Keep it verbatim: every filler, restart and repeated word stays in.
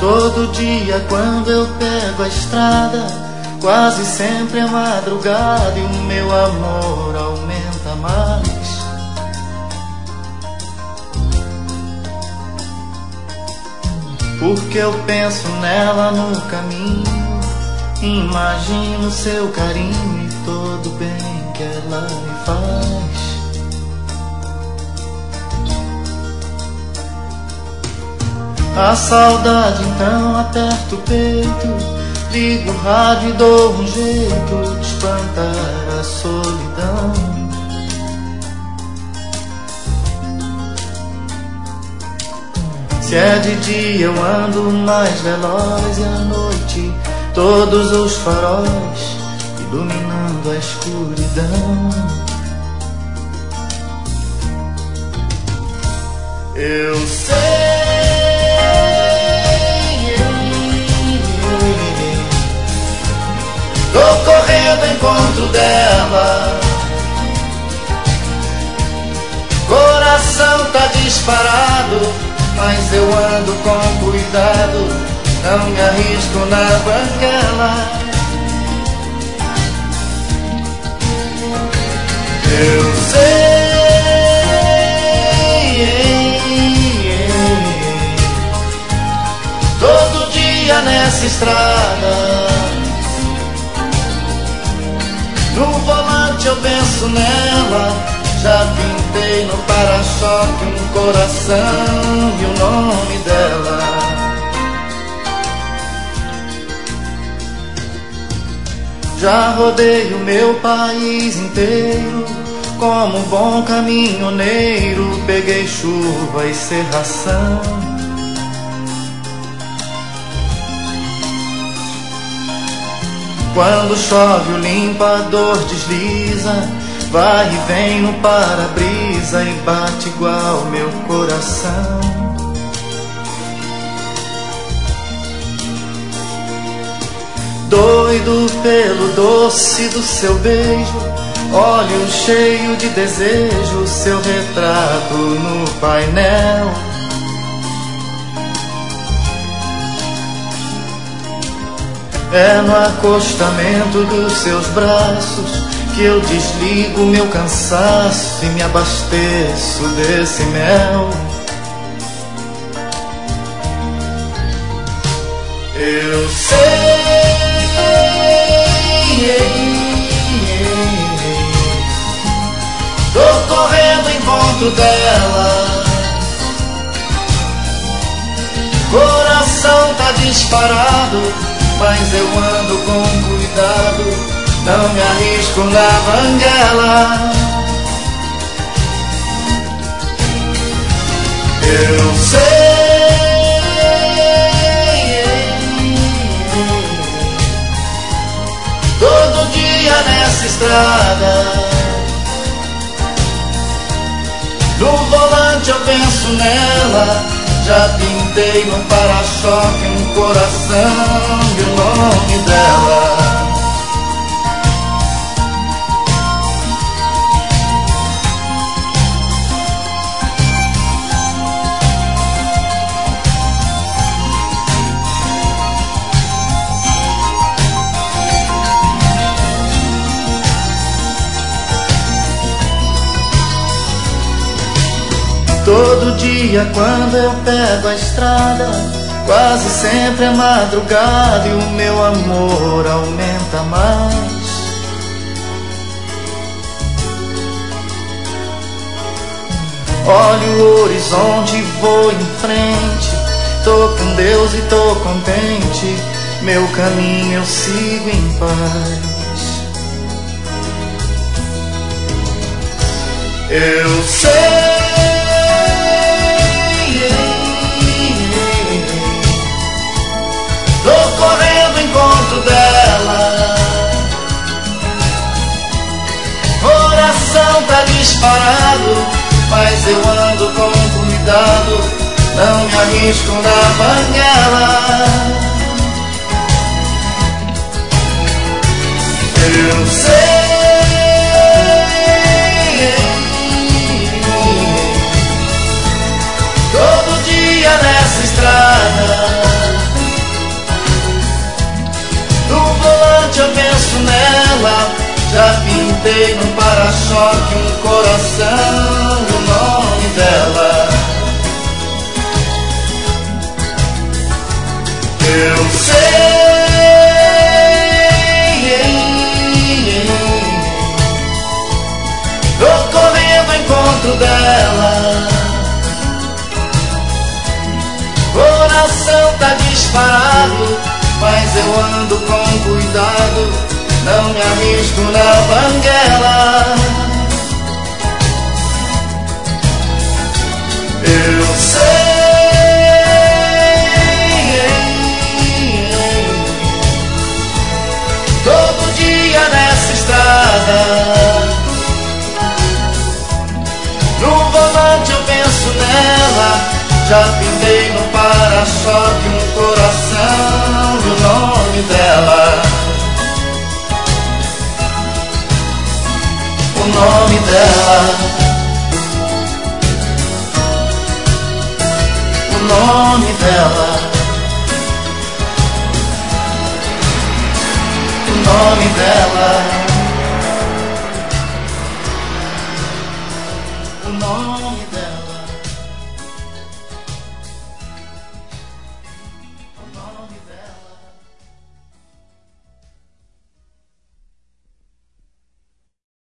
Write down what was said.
Todo dia quando eu pego a estrada, quase sempre é madrugada e o meu amor aumenta mais. Porque eu penso nela no caminho, imagino seu carinho e todo o bem que ela me faz. A saudade então aperta o peito, ligo o rádio e dou um jeito de espantar a solidão. Se é de dia eu ando mais veloz e à noite todos os faróis iluminando a escuridão. Eu sei, tô correndo ao encontro dela, coração tá disparado, mas eu ando com cuidado, não me arrisco na banguela. Eu sei, todo dia nessa estrada, no volante eu penso nela. Já pintei no para-choque um coração e o nome dela. Já rodei o meu país inteiro, como um bom caminhoneiro, peguei chuva e cerração. Quando chove o limpador desliza, vai e vem no para-brisa e bate igual meu coração. Doido pelo doce do seu beijo, olho cheio de desejo, seu retrato no painel. É no acostamento dos seus braços que eu desligo meu cansaço e me abasteço desse mel. Eu sei, tô correndo ao encontro dela, coração tá disparado, mas eu ando com cuidado, não me arrisco na banguela. Eu sei, todo dia nessa estrada, no volante eu penso nela. Já pintei no para-choque um coração e o nome dela. Todo dia quando eu pego a estrada, quase sempre é madrugada e o meu amor aumenta mais. Olho o horizonte e vou em frente, tô com Deus e tô contente, meu caminho eu sigo em paz. Eu sei, tô correndo ao encontro dela, coração tá disparado, mas eu ando com cuidado, não me arrisco na banguela. Eu sei, todo dia nessa estrada, pintei no para-choque um coração, o nome dela. Eu sei, tô correndo ao encontro dela. Coração tá disparado, mas eu ando com cuidado, não me arrisco na banguela. Eu sei, todo dia nessa estrada, no volante eu penso nela. Já pintei no para-choque um coração, o nome dela. O nome dela. O nome dela. O nome dela.